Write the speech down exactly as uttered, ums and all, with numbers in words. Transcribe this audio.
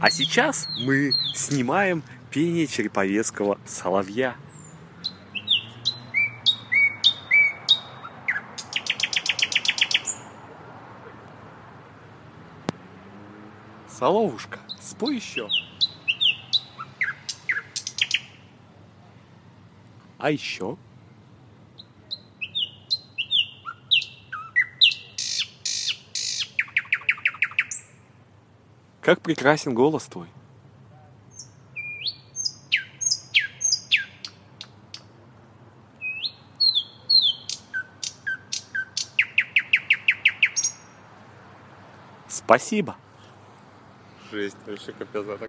А сейчас мы снимаем пение череповецкого соловья. Соловушка, спой еще. А еще? Как прекрасен голос твой. Спасибо. Жесть, вообще капец.